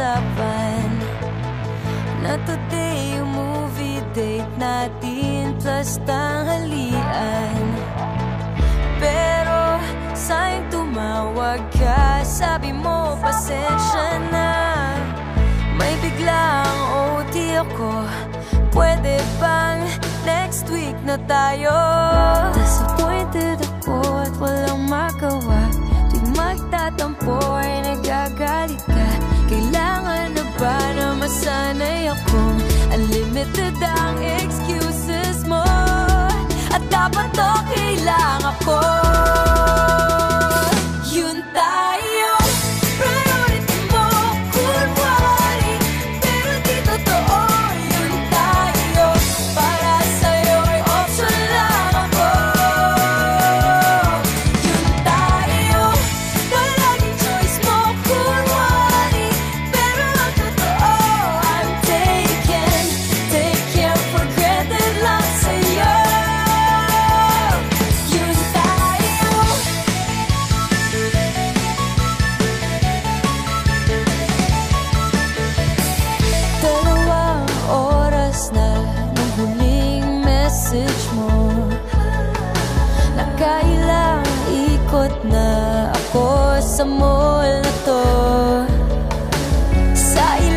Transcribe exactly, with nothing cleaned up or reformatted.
usapan na today yung movie date natin plus tanghalian. Pero sa'yo tumawag ka, sabi mo pasensya na, may biglang O T ako, pwede bang next week na tayo? Disappointed ako at walang magawa, tuwing magtatampo ay nagagalit ka. Kailangan na ba na masanay akong unlimited ang excuses mo, at dapat okay lang ako? Yun tayo, priority mo, kunwari, pero di totoo. Yun tayo, para sa'yo'y option lang ako. Yun tayo, palaging choice mo, kunwari, pero ang totoo, I'm taken, taken for granted lang sa'yo. Yun tayo. Dalawang oras na nung huling message mo, nakailang ikot na ako sa mall na to. Sa